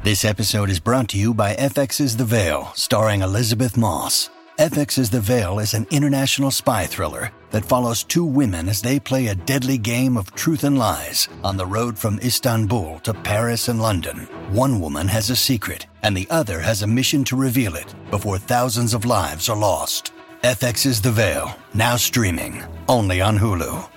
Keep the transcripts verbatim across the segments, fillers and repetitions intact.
This episode is brought to you by F X's The Veil, starring Elizabeth Moss. F X's The Veil is an international spy thriller that follows two women as they play a deadly game of truth and lies on the road from Istanbul to Paris and London. One woman has a secret, and the other has a mission to reveal it before thousands of lives are lost. F X's The Veil, now streaming, only on Hulu.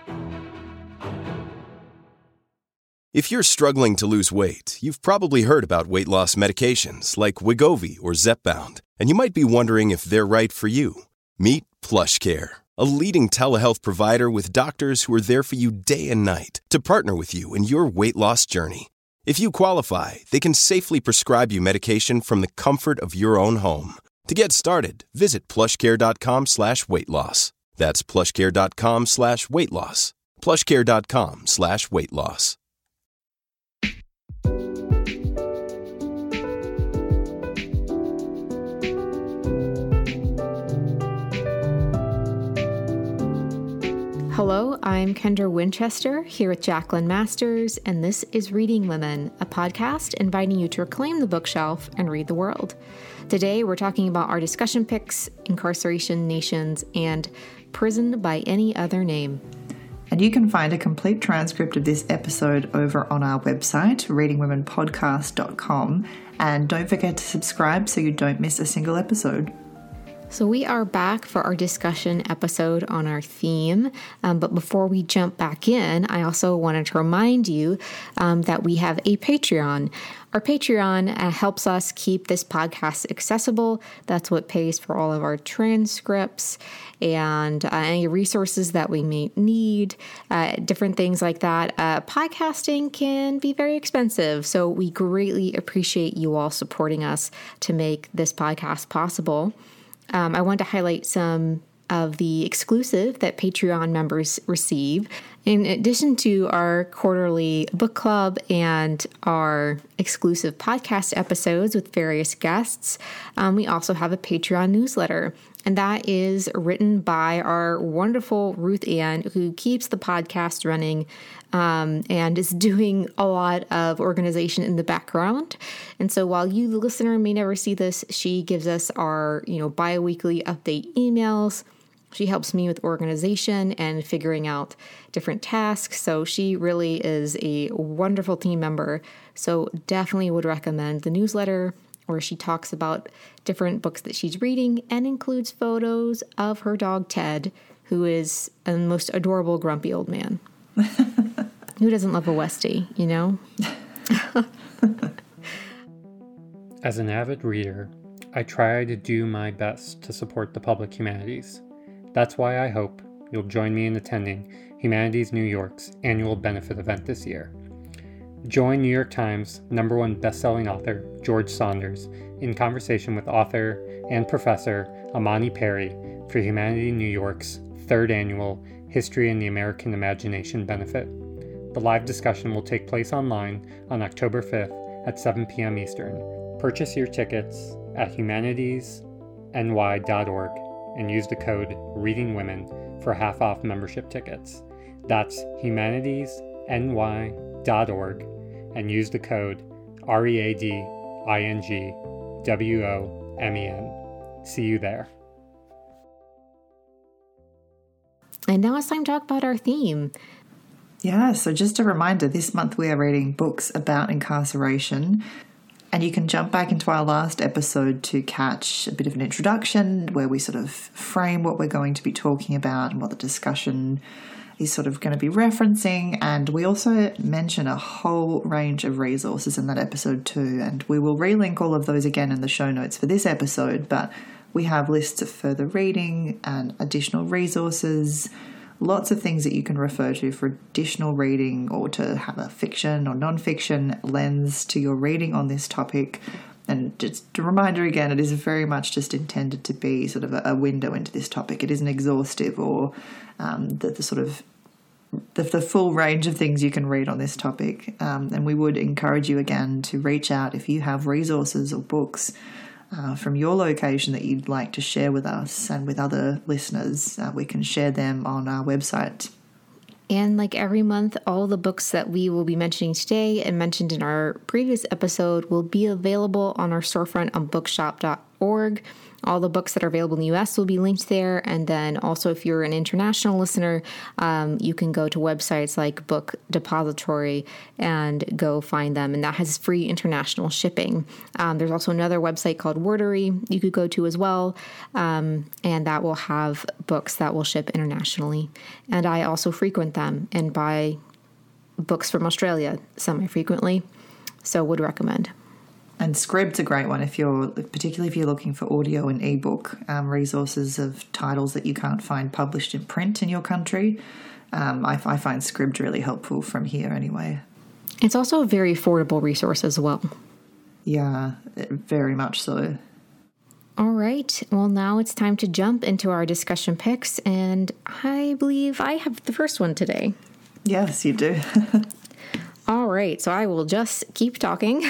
If you're struggling to lose weight, you've probably heard about weight loss medications like Wegovy or Zepbound, and you might be wondering if they're right for you. Meet PlushCare, a leading telehealth provider with doctors who are there for you day and night to partner with you in your weight loss journey. If you qualify, they can safely prescribe you medication from the comfort of your own home. To get started, visit plushcare.com slash weight loss. That's plushcare.com slash weight loss. plushcare.com slash weight loss. Hello, I'm Kendra Winchester here with Jacqueline Masters, and this is Reading Women, a podcast inviting you to reclaim the bookshelf and read the world. Today, we're talking about our discussion picks, incarceration, nations, and prison by any other name. And you can find a complete transcript of this episode over on our website, reading women podcast dot com. And don't forget to subscribe so you don't miss a single episode. So we are back for our discussion episode on our theme, um, but before we jump back in, I also wanted to remind you um, that we have a Patreon. Our Patreon uh, helps us keep this podcast accessible. That's what pays for all of our transcripts and uh, any resources that we may need, uh, different things like that. Uh, podcasting can be very expensive, so we greatly appreciate you all supporting us to make this podcast possible. Um, I want to highlight some of the exclusive that Patreon members receive. In addition to our quarterly book club and our exclusive podcast episodes with various guests, um, we also have a Patreon newsletter. And that is written by our wonderful Ruth Ann, who keeps the podcast running um, and is doing a lot of organization in the background. And so while you, the listener, may never see this, she gives us our, you know, bi-weekly update emails. She helps me with organization and figuring out different tasks. So she really is a wonderful team member. So definitely would recommend the newsletter, where she talks about different books that she's reading and includes photos of her dog, Ted, who is a most adorable, grumpy old man. Who doesn't love a Westie, you know? As an avid reader, I try to do my best to support the public humanities. That's why I hope you'll join me in attending Humanities New York's annual benefit event this year. Join New York Times number one best-selling author George Saunders in conversation with author and professor Amani Perry for Humanities New York's third annual History and the American Imagination benefit. The live discussion will take place online on October fifth at seven p.m. Eastern. Purchase your tickets at humanities n y dot org and use the code READINGWOMEN for half off membership tickets. That's humanities n y dot org and use the code R E A D I N G W O M E N. See you there. And now it's time to talk about our theme. Yeah, so just a reminder, this month we are reading books about incarceration. And you can jump back into our last episode to catch a bit of an introduction where we sort of frame what we're going to be talking about and what the discussion is sort of going to be referencing. And we also mention a whole range of resources in that episode too. And we will relink all of those again in the show notes for this episode. But we have lists of further reading and additional resources, lots of things that you can refer to for additional reading or to have a fiction or non-fiction lens to your reading on this topic. And just a reminder again, it is very much just intended to be sort of a, a window into this topic. It isn't exhaustive or um, the, the sort of the, the full range of things you can read on this topic. Um, and we would encourage you again to reach out if you have resources or books uh, from your location that you'd like to share with us and with other listeners. Uh, we can share them on our website. And like every month, all the books that we will be mentioning today and mentioned in our previous episode will be available on our storefront on bookshop dot org. All the books that are available in the U S will be linked there. And then also, if you're an international listener, um, you can go to websites like Book Depository and go find them. And that has free international shipping. Um, there's also another website called Wordery you could go to as well. Um, and that will have books that will ship internationally. And I also frequent them and buy books from Australia semi-frequently. So would recommend. And Scribd's a great one if you're, particularly if you're looking for audio and ebook um, resources of titles that you can't find published in print in your country. Um, I, I find Scribd really helpful from here anyway. It's also a very affordable resource as well. Yeah, very much so. All right. Well, now it's time to jump into our discussion picks, and I believe I have the first one today. Yes, you do. All right, so I will just keep talking.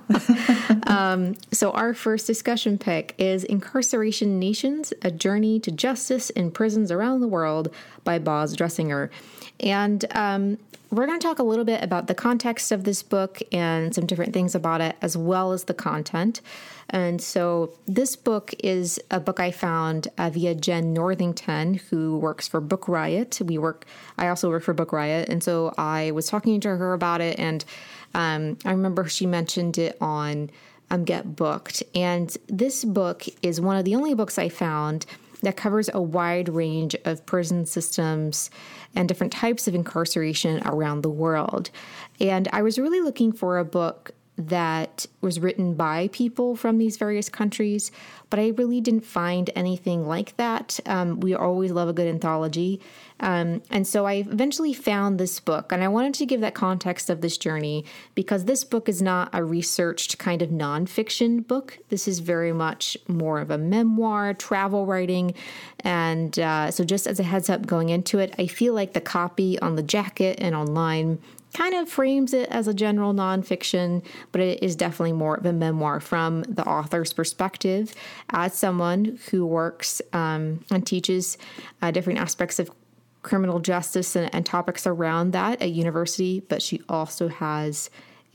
um, so our first discussion pick is Incarceration Nations, A Journey to Justice in Prisons Around the World by Boz Dressinger. And um, we're going to talk a little bit about the context of this book and some different things about it, as well as the content. And so this book is a book I found uh, via Jen Northington, who works for Book Riot. We work. I also work for Book Riot. And so I was talking to her about it. And um, I remember she mentioned it on um, Get Booked. And this book is one of the only books I found that covers a wide range of prison systems and different types of incarceration around the world. And I was really looking for a book that was written by people from these various countries, but I really didn't find anything like that. Um, we always love a good anthology. Um, and so I eventually found this book, and I wanted to give that context of this journey because this book is not a researched kind of nonfiction book. This is very much more of a memoir, travel writing. And uh, so just as a heads up going into it, I feel like the copy on the jacket and online kind of frames it as a general nonfiction, but it is definitely more of a memoir from the author's perspective as someone who works um, and teaches uh, different aspects of criminal justice and, and topics around that at university. But she also has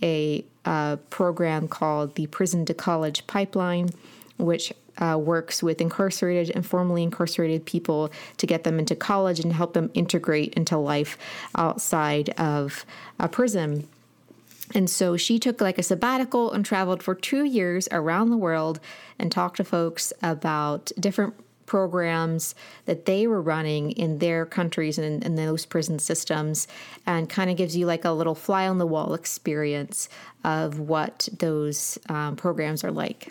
a uh, program called the Prison to College Pipeline, which Uh, works with incarcerated and formerly incarcerated people to get them into college and help them integrate into life outside of a prison. And so she took like a sabbatical and traveled for two years around the world and talked to folks about different programs that they were running in their countries and in those prison systems, and kind of gives you like a little fly on the wall experience of what those um, programs are like.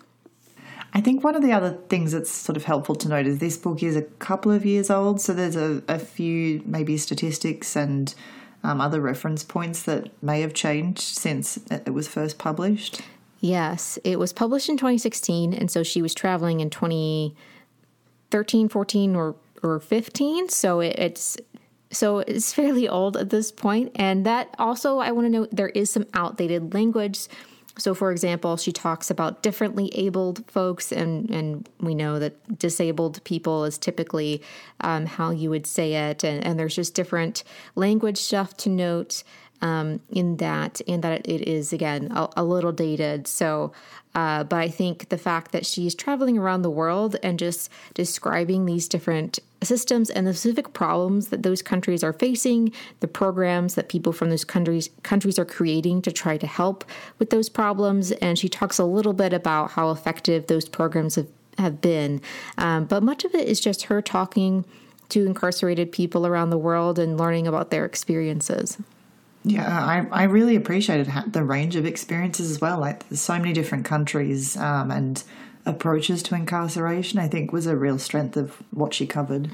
I think one of the other things that's sort of helpful to note is this book is a couple of years old, so there's a, a few maybe statistics and um, other reference points that may have changed since it was first published. Yes, it was published in twenty sixteen, and so she was traveling in twenty thirteen, fourteen, or, or fifteen, so it, it's so it's fairly old at this point. And that also, I want to note, there is some outdated language. So, for example, she talks about differently abled folks, and, and we know that disabled people is typically um, how you would say it, and, and there's just different language stuff to note um, in that, and that it is, again, a, a little dated. So, uh, but I think the fact that she's traveling around the world and just describing these different systems and the specific problems that those countries are facing, the programs that people from those countries countries are creating to try to help with those problems. And she talks a little bit about how effective those programs have, have been. Um, but much of it is just her talking to incarcerated people around the world and learning about their experiences. Yeah, I, I really appreciated the range of experiences as well. Like, there's so many different countries um, and approaches to incarceration, I think, was a real strength of what she covered.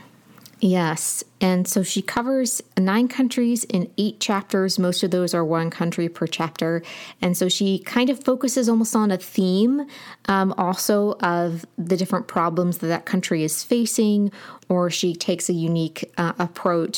Yes. And so she covers nine countries in eight chapters. Most of those are one country per chapter. And so she kind of focuses almost on a theme um, also of the different problems that that country is facing, or she takes a unique uh, approach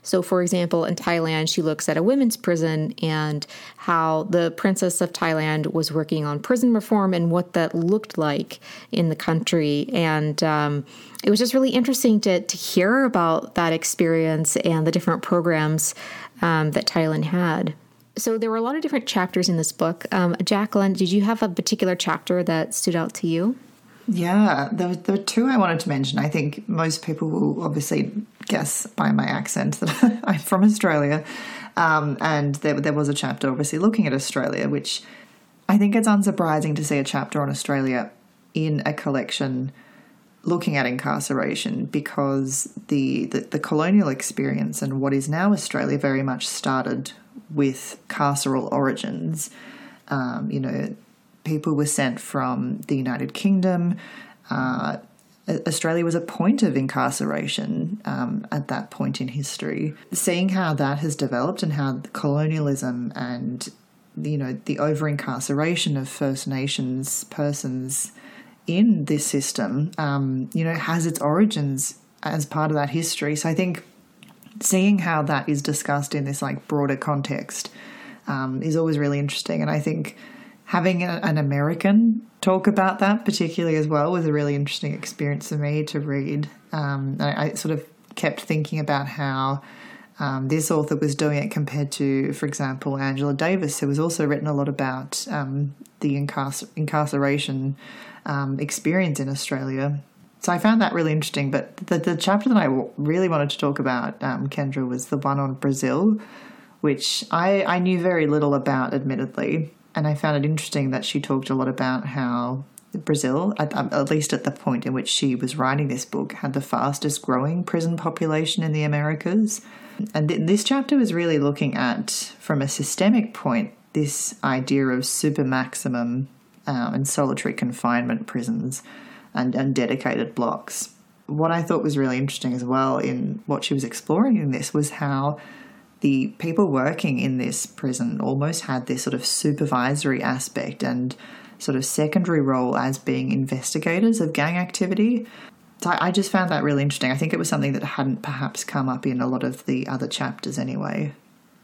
So, for example, in Thailand, she looks at a women's prison and how the Princess of Thailand was working on prison reform and what that looked like in the country. And um, it was just really interesting to, to hear about that experience and the different programs um, that Thailand had. So there were a lot of different chapters in this book. Um, Jacqueline, did you have a particular chapter that stood out to you? Yeah, there were, there were two I wanted to mention. I think most people will obviously guess by my accent that I'm from Australia. Um, and there, there was a chapter obviously looking at Australia, which I think it's unsurprising to see a chapter on Australia in a collection looking at incarceration, because the, the, the colonial experience and what is now Australia very much started with carceral origins. Um, you know, people were sent from the United Kingdom. Uh, Australia was a point of incarceration um, at that point in history. Seeing how that has developed and how colonialism and, you know, the over-incarceration of First Nations persons in this system, um, you know, has its origins as part of that history. So I think seeing how that is discussed in this like broader context um, is always really interesting. And I think having a, an American talk about that particularly as well was a really interesting experience for me to read. Um, I, I sort of kept thinking about how um, this author was doing it compared to, for example, Angela Davis, who has also written a lot about um, the incarcer- incarceration um, experience in Australia. So I found that really interesting. But the, the chapter that I really wanted to talk about, um, Kendra, was the one on Brazil, which I, I knew very little about, admittedly. And I found it interesting that she talked a lot about how Brazil, at, at least at the point in which she was writing this book, had the fastest growing prison population in the Americas. And th- this chapter was really looking at, from a systemic point, this idea of super maximum um, and solitary confinement prisons and, and dedicated blocks. What I thought was really interesting as well in what she was exploring in this was how the people working in this prison almost had this sort of supervisory aspect and sort of secondary role as being investigators of gang activity. So I just found that really interesting. I think it was something that hadn't perhaps come up in a lot of the other chapters anyway.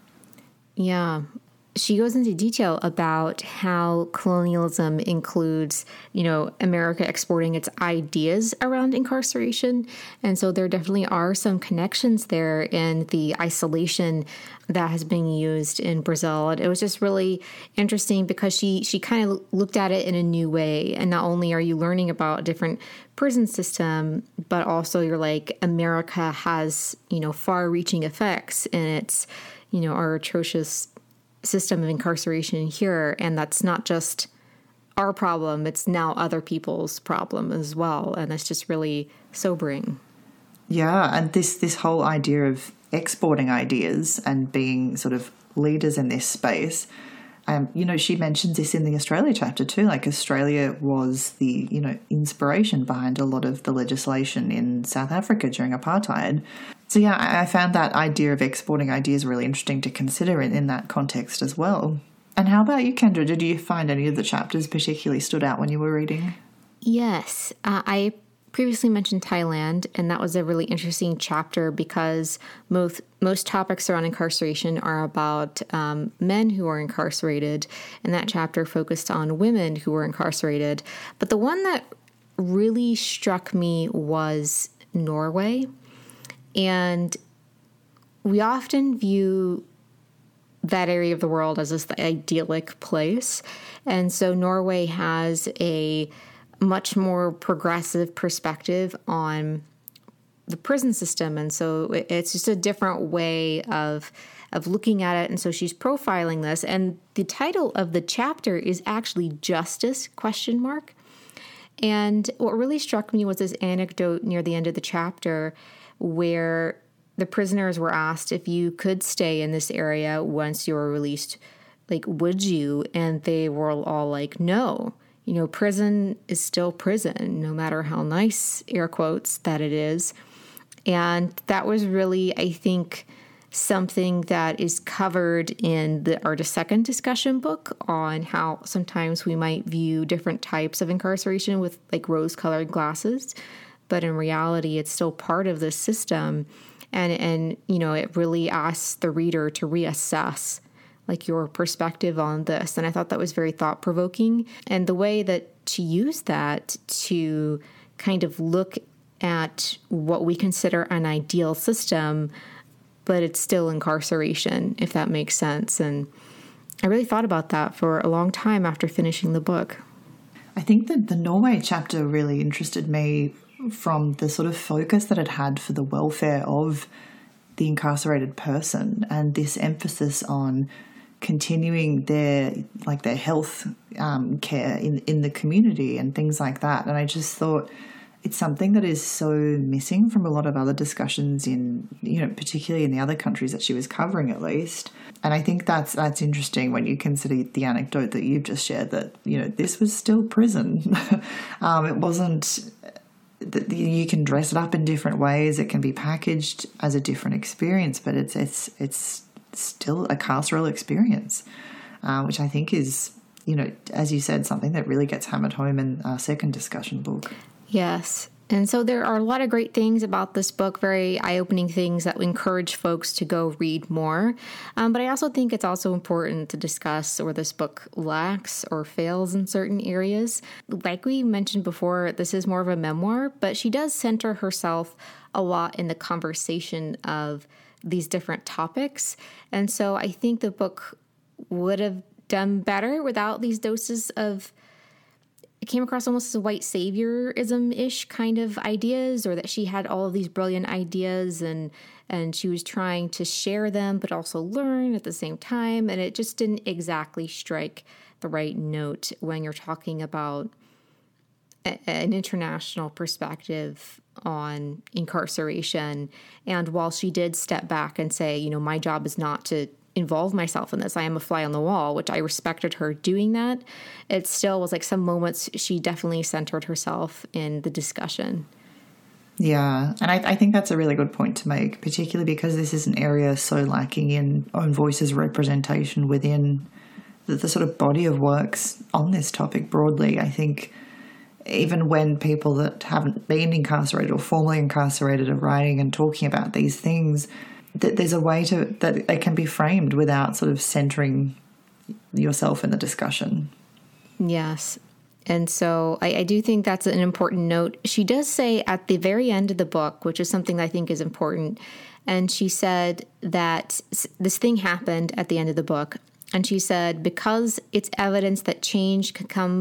Yeah. She goes into detail about how colonialism includes, you know, America exporting its ideas around incarceration. And so there definitely are some connections there in the isolation that has been used in Brazil. And it was just really interesting because she, she kind of looked at it in a new way. And not only are you learning about a different prison system, but also you're like, America has, you know, far-reaching effects in its, you know, our atrocious system of incarceration here, and that's not just our problem, it's now other people's problem as well, and that's just really sobering. Yeah, and this this whole idea of exporting ideas and being sort of leaders in this space, um, you know, she mentions this in the Australia chapter too, like Australia was the, you know, inspiration behind a lot of the legislation in South Africa during apartheid. So yeah, I found that idea of exporting ideas really interesting to consider in, in that context as well. And how about you, Kendra? Did you find any of the chapters particularly stood out when you were reading? Yes. Uh, I previously mentioned Thailand, and that was a really interesting chapter because most, most topics around incarceration are about um, men who are incarcerated, and that chapter focused on women who were incarcerated. But the one that really struck me was Norway. And we often view that area of the world as this idyllic place. And so Norway has a much more progressive perspective on the prison system. And so it's just a different way of of looking at it. And so she's profiling this. And the title of the chapter is actually Justice, question mark. And what really struck me was this anecdote near the end of the chapter where the prisoners were asked if you could stay in this area once you were released, like, would you? And they were all like, no. You know, prison is still prison, no matter how nice, air quotes, that it is. And that was really, I think, something that is covered in the our second discussion book on how sometimes we might view different types of incarceration with like rose-colored glasses. but in reality, it's still part of the system. And, and you know, it really asks the reader to reassess like your perspective on this. And I thought that was very thought-provoking. And the way that she used that to kind of look at what we consider an ideal system, but it's still incarceration, if that makes sense. And I really thought about that for a long time after finishing the book. I think that the Norway chapter really interested me from the sort of focus that it had for the welfare of the incarcerated person and this emphasis on continuing their like their health um, care in, in the community and things like that. And I just thought it's something that is so missing from a lot of other discussions in, you know, particularly in the other countries that she was covering at least. And I think that's that's interesting when you consider the anecdote that you've just shared that, you know, this was still prison. um, it wasn't that you can dress it up in different ways. It can be packaged as a different experience, but it's it's it's still a carceral experience, uh, which I think is, you know, as you said, something that really gets hammered home in our second discussion book. Yes. And so there are a lot of great things about this book, very eye-opening things that encourage folks to go read more. Um, but I also think it's also important to discuss where this book lacks or fails in certain areas. Like we mentioned before, this is more of a memoir, but she does center herself a lot in the conversation of these different topics. And so I think the book would have done better without these doses of, it came across almost as a white saviorism-ish kind of ideas, or that she had all of these brilliant ideas and and she was trying to share them but also learn at the same time. And it just didn't exactly strike the right note when you're talking about a, an international perspective on incarceration. And while she did step back and say, you know, my job is not to involve myself in this, I am a fly on the wall, which I respected her doing that, it still was like some moments she definitely centered herself in the discussion. Yeah, and I, I think that's a really good point to make, particularly because this is an area so lacking in own voices representation within the, the sort of body of works on this topic broadly. I think even when people that haven't been incarcerated or formerly incarcerated are writing and talking about these things, that there's a way to that they can be framed without sort of centering yourself in the discussion. Yes. And so I, I do think that's an important note. She does say at the very end of the book, which is something I think is important, and she said that this thing happened at the end of the book, and she said, because it's evidence that change can come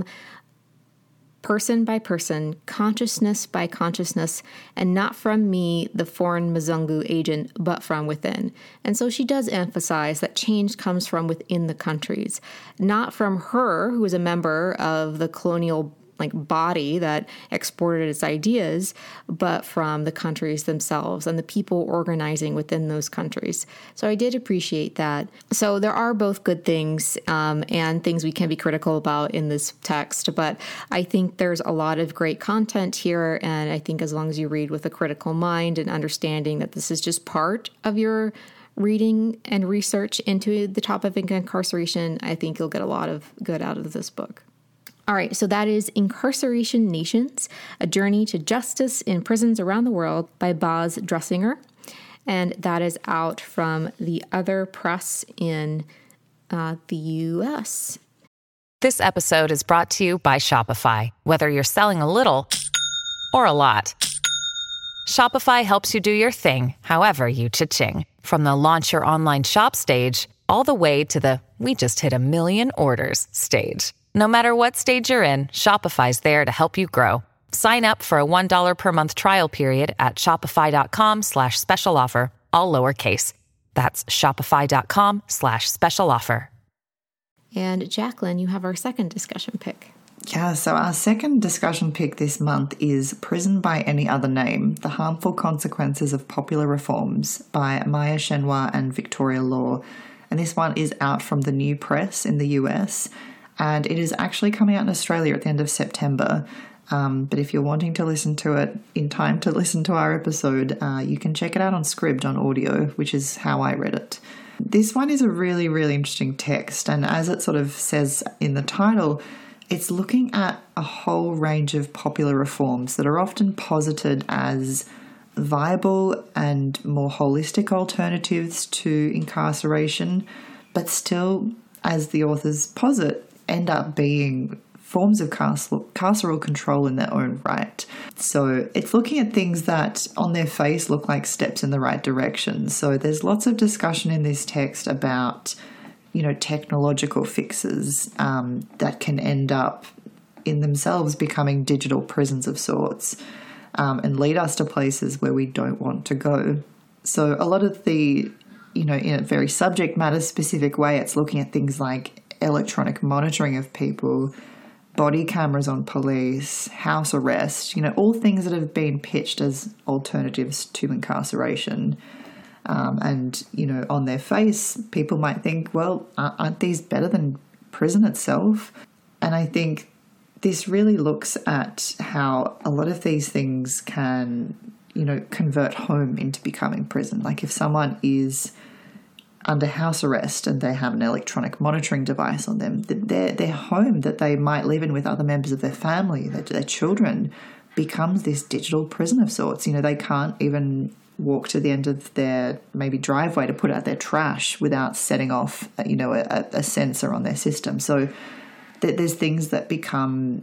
person by person, consciousness by consciousness, and not from me, the foreign Mzungu agent, but from within. And so she does emphasize that change comes from within the countries, not from her, who is a member of the colonial like body that exported its ideas, but from the countries themselves and the people organizing within those countries. So I did appreciate that. So there are both good things um, and things we can be critical about in this text, but I think there's a lot of great content here. And I think as long as you read with a critical mind and understanding that this is just part of your reading and research into the topic of incarceration, I think you'll get a lot of good out of this book. All right, so that is Incarceration Nations, A Journey to Justice in Prisons Around the World by Boz Dressinger. And that is out from the Other Press in uh, the U S. This episode is brought to you by Shopify. Whether you're selling a little or a lot, Shopify helps you do your thing, however you cha-ching. From the launch your online shop stage, all the way to the we just hit a million orders stage. No matter what stage you're in, Shopify's there to help you grow. Sign up for a one dollar per month trial period at shopify.com slash special offer, all lowercase. That's shopify.com slash special offer. And Jacqueline, you have our second discussion pick. Yeah, so our second discussion pick this month is Prison by Any Other Name, The Harmful Consequences of Popular Reforms by Maya Shenhua and Victoria Law. And this one is out from the New Press in the U S, and it is actually coming out in Australia at the end of September. Um, but if you're wanting to listen to it in time to listen to our episode, uh, you can check it out on Scribd on audio, which is how I read it. This one is a really, really interesting text. And as it sort of says in the title, it's looking at a whole range of popular reforms that are often posited as viable and more holistic alternatives to incarceration, but still, as the authors posit, end up being forms of carceral control in their own right. So it's looking at things that on their face look like steps in the right direction. So there's lots of discussion in this text about, you know, technological fixes um, that can end up in themselves becoming digital prisons of sorts um, and lead us to places where we don't want to go. So a lot of the, you know, in a very subject matter specific way, it's looking at things like electronic monitoring of people, body cameras on police, house arrest, you know, all things that have been pitched as alternatives to incarceration. Um, and, you know, on their face, people might think, well, aren't these better than prison itself? And I think this really looks at how a lot of these things can, you know, convert home into becoming prison. Like if someone is under house arrest and they have an electronic monitoring device on them, their, their home that they might live in with other members of their family, their, their children, becomes this digital prison of sorts. You know, they can't even walk to the end of their maybe driveway to put out their trash without setting off, you know, a, a sensor on their system. So th- there's things that become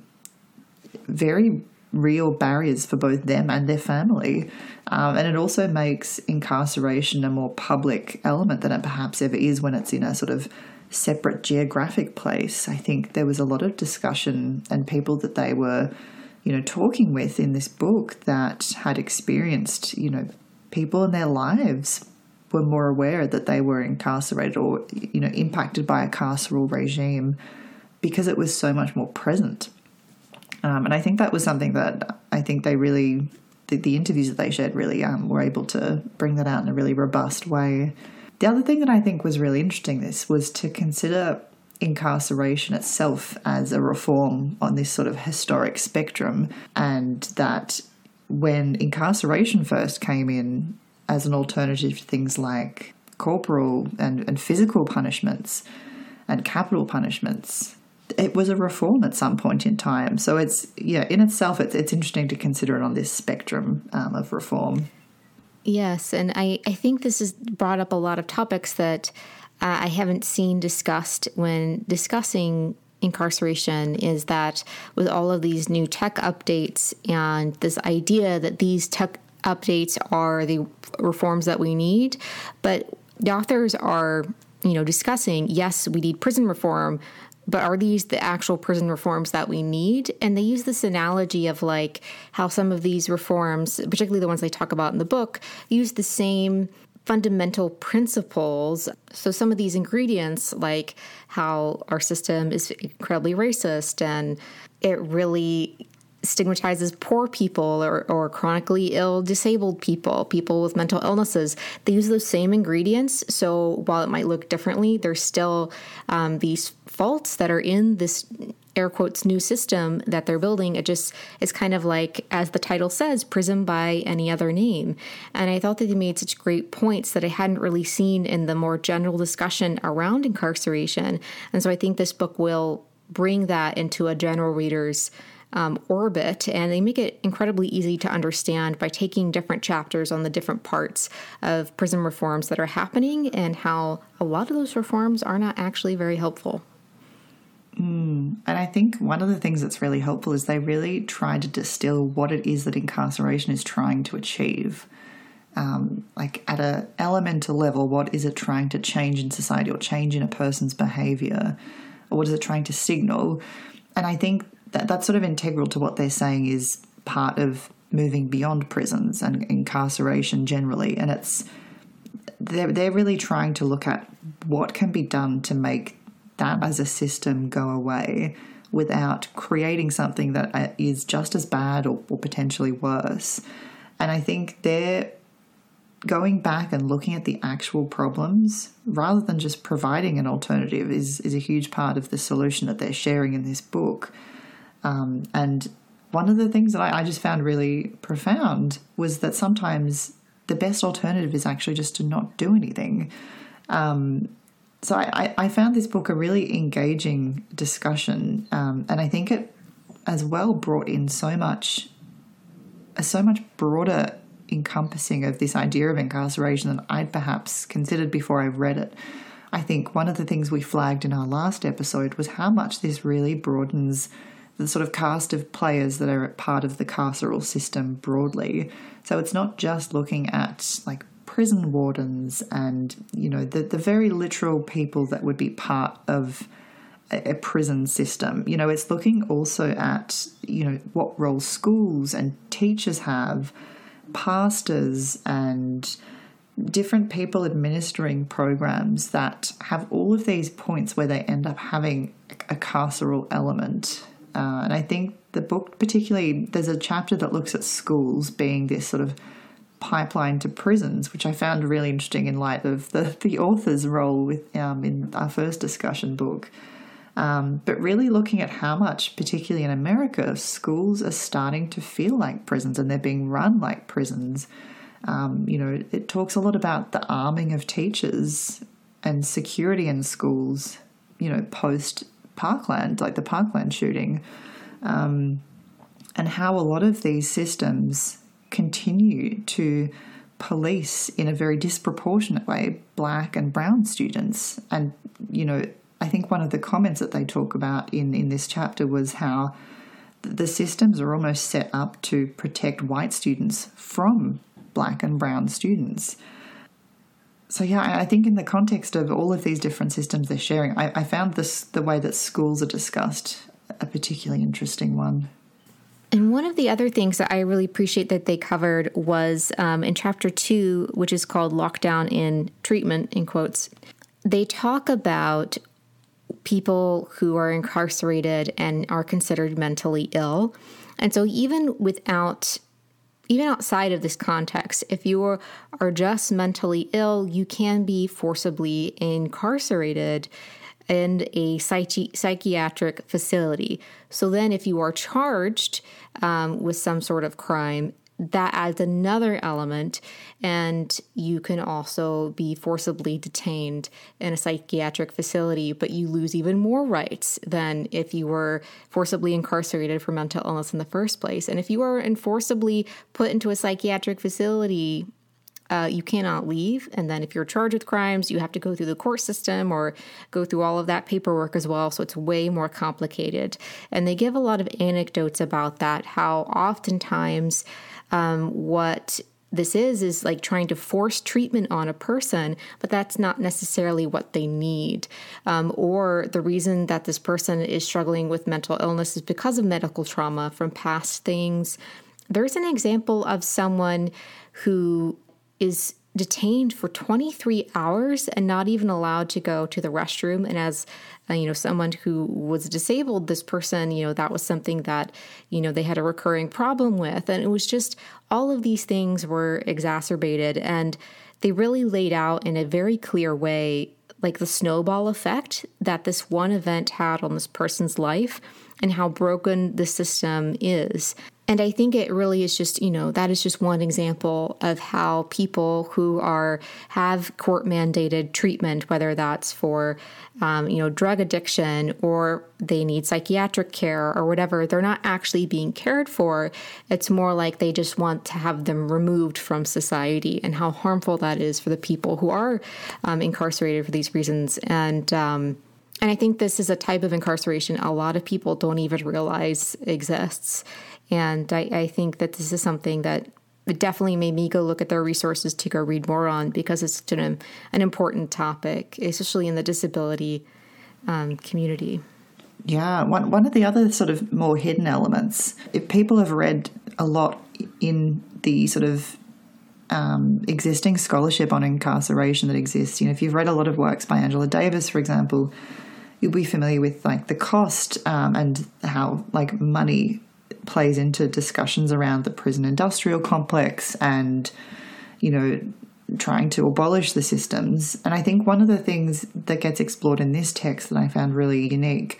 very real barriers for both them and their family. Um, and it also makes incarceration a more public element than it perhaps ever is when it's in a sort of separate geographic place. I think there was a lot of discussion and people that they were, you know, talking with in this book that had experienced, you know, people in their lives were more aware that they were incarcerated or, you know, impacted by a carceral regime because it was so much more present. Um, and I think that was something that I think they really, the, the interviews that they shared really um, were able to bring that out in a really robust way. The other thing that I think was really interesting this was to consider incarceration itself as a reform on this sort of historic spectrum, and that when incarceration first came in as an alternative to things like corporal and, and physical punishments and capital punishments, it was a reform at some point in time. So it's, yeah, in itself, it's, it's interesting to consider it on this spectrum um, of reform. Yes, and I, I think this has brought up a lot of topics that uh, I haven't seen discussed when discussing incarceration, is that with all of these new tech updates and this idea that these tech updates are the reforms that we need, but the authors are, you know, discussing, yes, we need prison reform, but are these the actual prison reforms that we need? And they use this analogy of like how some of these reforms, particularly the ones they talk about in the book, use the same fundamental principles. So some of these ingredients, like how our system is incredibly racist and it really stigmatizes poor people or, or chronically ill disabled people, people with mental illnesses. They use those same ingredients. So while it might look differently, there's still um, these faults that are in this air quotes new system that they're building. It just is kind of like, as the title says, prison by any other name. And I thought that they made such great points that I hadn't really seen in the more general discussion around incarceration. And so I think this book will bring that into a general reader's Um, orbit, and they make it incredibly easy to understand by taking different chapters on the different parts of prison reforms that are happening and how a lot of those reforms are not actually very helpful. Mm. And I think one of the things that's really helpful is they really try to distill what it is that incarceration is trying to achieve. Um, like at an elemental level, what is it trying to change in society or change in a person's behaviour? Or what is it trying to signal? And I think that that's sort of integral to what they're saying is part of moving beyond prisons and incarceration generally. And it's they're, they're really trying to look at what can be done to make that as a system go away without creating something that is just as bad or, or potentially worse. And I think they're going back and looking at the actual problems rather than just providing an alternative is, is a huge part of the solution that they're sharing in this book. Um, and one of the things that I, I just found really profound was that sometimes the best alternative is actually just to not do anything. Um, So I, I found this book a really engaging discussion, um, and I think it as well brought in so much, a so much broader encompassing of this idea of incarceration than I'd perhaps considered before I read it. I think one of the things we flagged in our last episode was how much this really broadens the sort of cast of players that are part of the carceral system broadly. So it's not just looking at like prison wardens and, you know, the, the very literal people that would be part of a, a prison system. You know, it's looking also at, you know, what role schools and teachers have, pastors and different people administering programs that have all of these points where they end up having a carceral element. Uh, and I think the book particularly, there's a chapter that looks at schools being this sort of pipeline to prisons, which I found really interesting in light of the, the author's role with um, in our first discussion book. Um, but really looking at how much, particularly in America, schools are starting to feel like prisons and they're being run like prisons. Um, you know, it talks a lot about the arming of teachers and security in schools, you know, post Parkland, like the Parkland shooting, um, and how a lot of these systems continue to police in a very disproportionate way black and brown students. And, you know, I think one of the comments that they talk about in, in this chapter was how the systems are almost set up to protect white students from black and brown students. So, yeah, I think in the context of all of these different systems they're sharing, I, I found this the way that schools are discussed a particularly interesting one. And one of the other things that I really appreciate that they covered was um, in chapter two, which is called Lockdown in Treatment, in quotes, they talk about people who are incarcerated and are considered mentally ill. And so even without, even outside of this context, if you are, are just mentally ill, you can be forcibly incarcerated in a psychi- psychiatric facility. So then if you are charged um, with some sort of crime, that adds another element, and you can also be forcibly detained in a psychiatric facility, but you lose even more rights than if you were forcibly incarcerated for mental illness in the first place. And if you are enforcibly put into a psychiatric facility, Uh, you cannot leave. And then if you're charged with crimes, you have to go through the court system or go through all of that paperwork as well. So it's way more complicated. And they give a lot of anecdotes about that, how oftentimes um, what this is, is like trying to force treatment on a person, but that's not necessarily what they need. Um, or the reason that this person is struggling with mental illness is because of medical trauma from past things. There's an example of someone who is detained for twenty-three hours and not even allowed to go to the restroom. And as, uh, you know, someone who was disabled, this person, you know, that was something that, you know, they had a recurring problem with. And it was just all of these things were exacerbated. And they really laid out in a very clear way, like the snowball effect that this one event had on this person's life and how broken the system is. And I think it really is just, you know, that is just one example of how people who are have court mandated treatment, whether that's for, um, you know, drug addiction or they need psychiatric care or whatever, they're not actually being cared for. It's more like they just want to have them removed from society, and how harmful that is for the people who are um, incarcerated for these reasons. And, um, and I think this is a type of incarceration a lot of people don't even realize exists. And I, I think that this is something that it definitely made me go look at their resources to go read more on, because it's such an, an important topic, especially in the disability um, community. Yeah, one one of the other sort of more hidden elements, if people have read a lot in the sort of um, existing scholarship on incarceration that exists, you know, if you've read a lot of works by Angela Davis, for example, you'll be familiar with like the cost um, and how like money plays into discussions around the prison industrial complex and, you know, trying to abolish the systems. And I think one of the things that gets explored in this text that I found really unique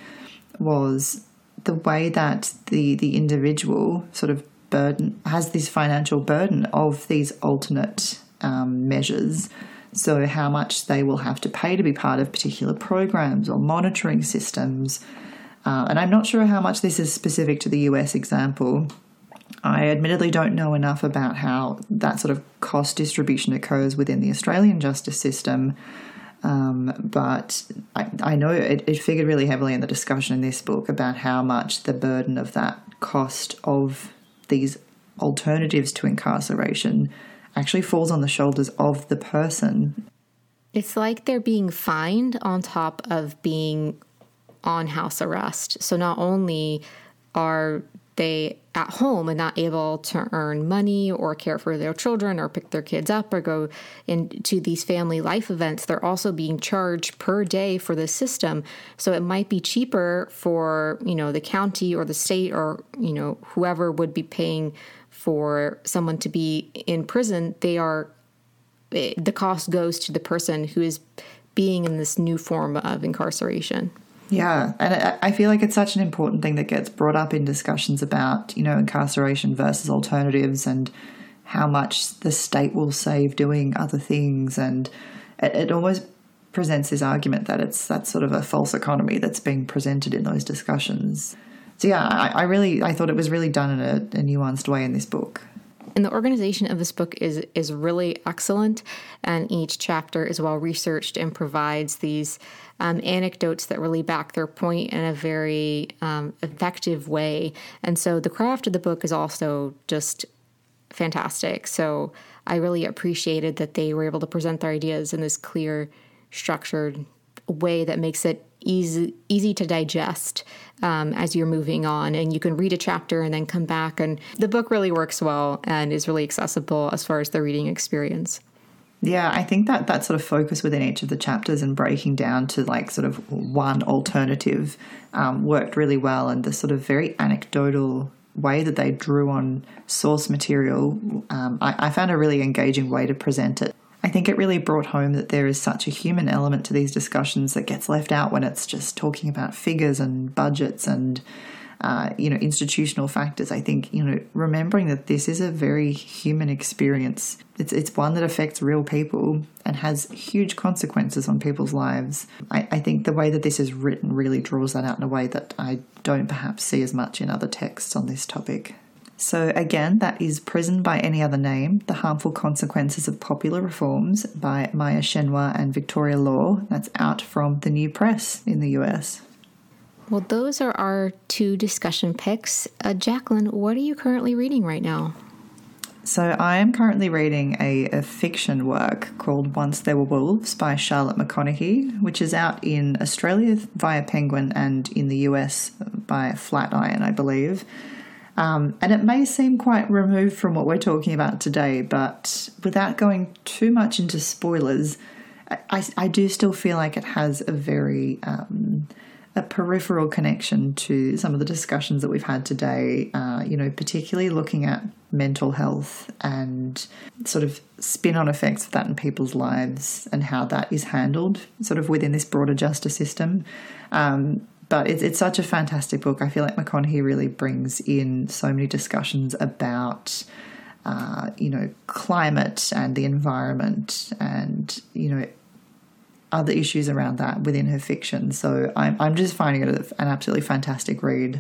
was the way that the, the individual sort of burden has this financial burden of these alternate um, measures So how much they will have to pay to be part of particular programs or monitoring systems. Uh, and I'm not sure how much this is specific to the U S example. I admittedly don't know enough about how that sort of cost distribution occurs within the Australian justice system, um, but I, I know it, it figured really heavily in the discussion in this book about how much the burden of that cost of these alternatives to incarceration actually falls on the shoulders of the person. It's like they're being fined on top of being on house arrest. So not only are they at home and not able to earn money or care for their children or pick their kids up or go into these family life events, they're also being charged per day for the system. So it might be cheaper for, you know, the county or the state or, you know, whoever would be paying for someone to be in prison. They are, the cost goes to the person who is being in this new form of incarceration. Yeah, and I feel like it's such an important thing that gets brought up in discussions about, you know, incarceration versus alternatives and how much the state will save doing other things. And it, it always presents this argument that it's that sort of a false economy that's being presented in those discussions. So yeah, I, I really, I thought it was really done in a, a nuanced way in this book. And the organization of this book is is really excellent, and each chapter is well researched and provides these um, anecdotes that really back their point in a very um, effective way. And so the craft of the book is also just fantastic. So I really appreciated that they were able to present their ideas in this clear, structured way that makes it easy easy to digest um, as you're moving on, and you can read a chapter and then come back, and the book really works well and is really accessible as far as the reading experience. Yeah, I think that that sort of focus within each of the chapters and breaking down to like sort of one alternative um, worked really well, and the sort of very anecdotal way that they drew on source material, um, I, I found a really engaging way to present it. I think it really brought home that there is such a human element to these discussions that gets left out when it's just talking about figures and budgets and, uh, you know, institutional factors. I think, you know, remembering that this is a very human experience. It's it's one that affects real people and has huge consequences on people's lives. I, I think the way that this is written really draws that out in a way that I don't perhaps see as much in other texts on this topic. So again, that is Prison by Any Other Name, The Harmful Consequences of Popular Reforms by Maya Shenhua and Victoria Law. That's out from the New Press in the U S. Well, those are our two discussion picks. Uh, Jacqueline, what are you currently reading right now? So I am currently reading a, a fiction work called Once There Were Wolves by Charlotte McConaughey, which is out in Australia via Penguin and in the U S by Flatiron, I believe. Um, and it may seem quite removed from what we're talking about today, but without going too much into spoilers, I, I do still feel like it has a very um, a peripheral connection to some of the discussions that we've had today, uh, you know, particularly looking at mental health and sort of spin-on effects of that in people's lives and how that is handled sort of within this broader justice system. Um But it's, it's such a fantastic book. I feel like McConaughey really brings in so many discussions about, uh, you know, climate and the environment and, you know, other issues around that within her fiction. So I'm, I'm just finding it an absolutely fantastic read.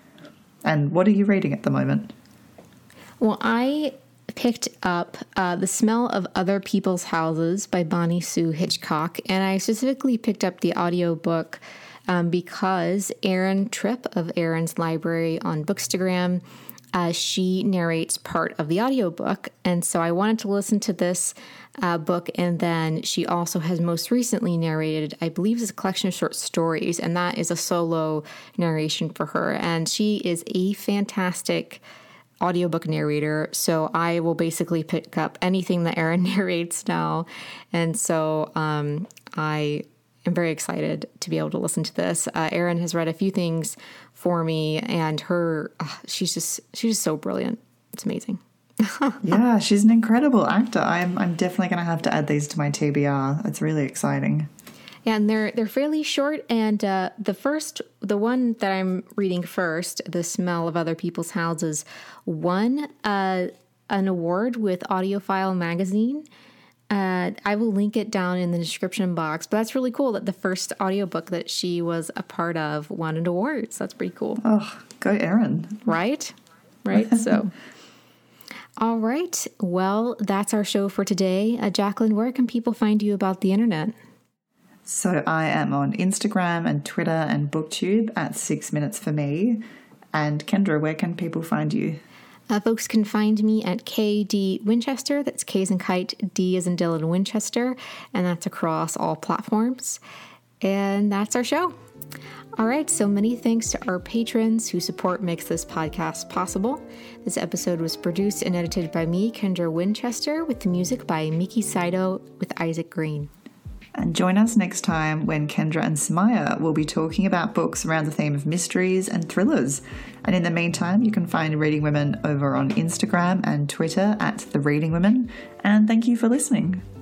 And what are you reading at the moment? Well, I picked up uh, The Smell of Other People's Houses by Bonnie Sue Hitchcock, and I specifically picked up the audiobook Um, because Erin Tripp of Erin's Library on Bookstagram, uh, she narrates part of the audiobook. And so I wanted to listen to this uh, book. And then she also has most recently narrated, I believe it's a collection of short stories, and that is a solo narration for her. And she is a fantastic audiobook narrator. So I will basically pick up anything that Erin narrates now. And so um, I... I'm very excited to be able to listen to this. Uh, Erin has read a few things for me, and her, uh, she's just she's just so brilliant. It's amazing. Yeah, she's an incredible actor. I'm I'm definitely going to have to add these to my T B R. It's really exciting. Yeah, and they're they're fairly short. And uh, the first, the one that I'm reading first, The Smell of Other People's Houses, won uh, an award with Audiophile magazine. Uh, I will link it down in the description box. But that's really cool that the first audiobook that she was a part of won an award. That's pretty cool. Oh, go Erin. Right? Right? So, all right. Well, that's our show for today. Uh, Jacqueline, where can people find you about the internet? So I am on Instagram and Twitter and BookTube at Six Minutes For Me. And Kendra, where can people find you? Uh, folks can find me at K D Winchester. That's K as in kite, D as in Dylan Winchester. And that's across all platforms. And that's our show. All right, so many thanks to our patrons whose support makes this podcast possible. This episode was produced and edited by me, Kendra Winchester, with the music by Miki Saito with Isaac Green. And join us next time when Kendra and Samaya will be talking about books around the theme of mysteries and thrillers. And in the meantime, you can find Reading Women over on Instagram and Twitter at The Reading Women. And thank you for listening.